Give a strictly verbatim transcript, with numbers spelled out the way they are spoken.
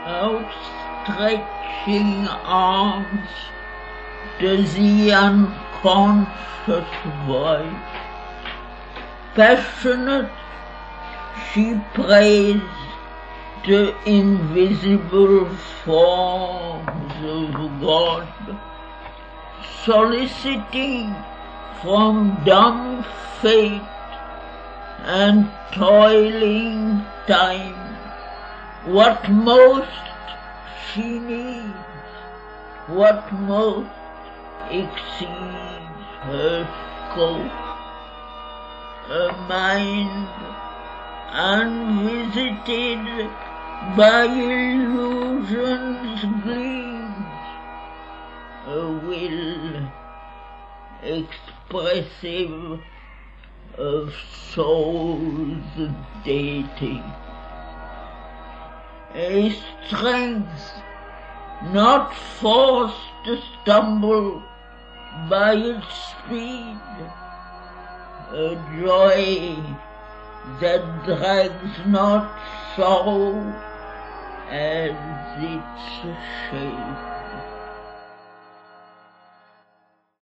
outstretching arms to the unconscious voice. Passionate, she prays to invisible forms of God, soliciting from dumb fate and toiling time what most she needs, what most exceeds her scope. A mind unvisited by illusions gleams, a will expressive of soul's deity, a strength not forced to stumble by its speed, a joy that drags not sorrow as its shape.